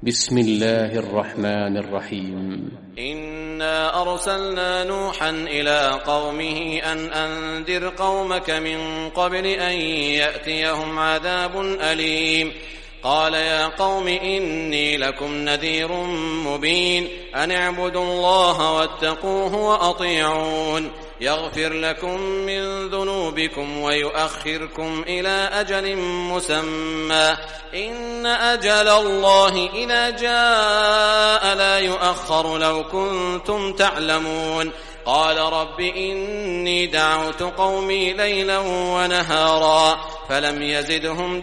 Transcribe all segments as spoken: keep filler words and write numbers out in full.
بسم الله الرحمن الرحيم. إنا أرسلنا نوحا إلى قومه أن أنذر قومك من قبل أن يأتيهم عذاب أليم. قال يا قوم إني لكم نذير مبين أن اعبدوا الله واتقوه وأطيعون يغفر لكم من ذنوبكم ويؤخركم إلى أجل مسمى إن أجل الله إذا جاء لا يؤخر لو كنتم تعلمون. قال رب إني دعوت قومي ليلا ونهارا فلم يزدهم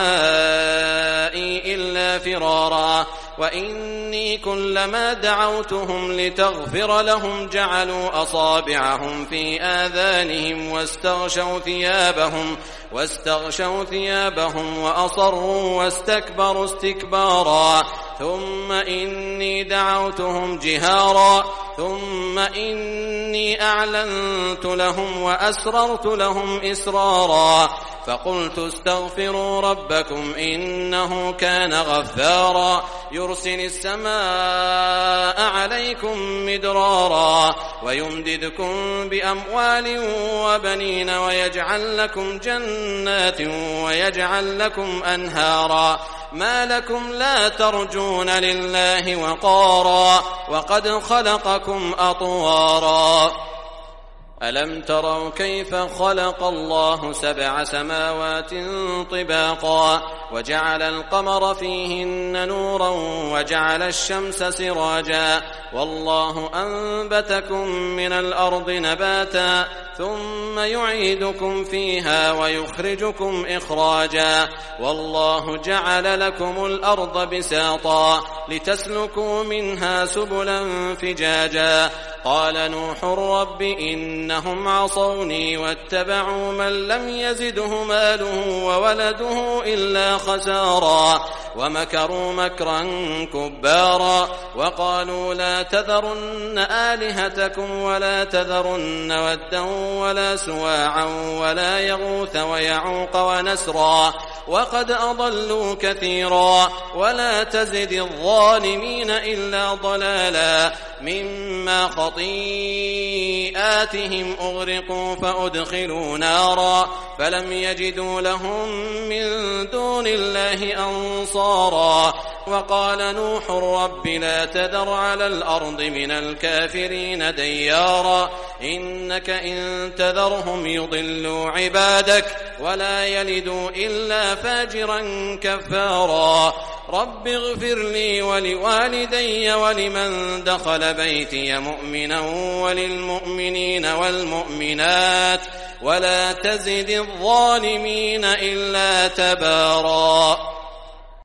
دعائي إلا فرارا وإني كلما دعوتهم لتغفر لهم جعلوا أصابعهم في آذانهم واستغشوا ثيابهم واستغشوا ثيابهم وأصروا واستكبروا استكبارا ثم إني دعوتهم جهارا ثم إني أعلنت لهم وأسررت لهم إسرارا فقلت استغفروا ربكم إنه كان غفارا يرسل السماء عليكم مدرارا ويمددكم بأموال وبنين ويجعل لكم جنات ويجعل لكم أنهارا ما لكم لا ترجون لله وقارا وقد خلقكم أطوارا ألم تروا كيف خلق الله سبع سماوات طباقا وجعل القمر فيهن نورا وجعل الشمس سراجا والله أنبتكم من الأرض نباتا ثم يعيدكم فيها ويخرجكم إخراجا والله جعل لكم الأرض بساطا لتسلكوا منها سبلا فجاجا قال نوح رب إنهم عصوني واتبعوا من لم يزده ماله وولده إلا خسارا ومكروا مكرا كبارا وقالوا لا تذرن آلهتكم ولا تذرن ودا ولا سواعا ولا يغوث ويعوق ونسرا وقد أضلوا كثيرا ولا تزد الظالمين إلا ضلالا مما خطيئاتهم أغرقوا فأدخلوا نارا فلم يجدوا لهم من دون الله أنصارا وقال نوح رب لا تذر على الأرض من الكافرين ديارا إنك إن تذرهم يضلوا عبادك ولا يلدوا إلا فاجرا كفارا رب اغفر لي ولوالدي ولمن دخل بيتي مؤمنا وللمؤمنين والمؤمنات ولا تزد الظالمين إلا تبارا.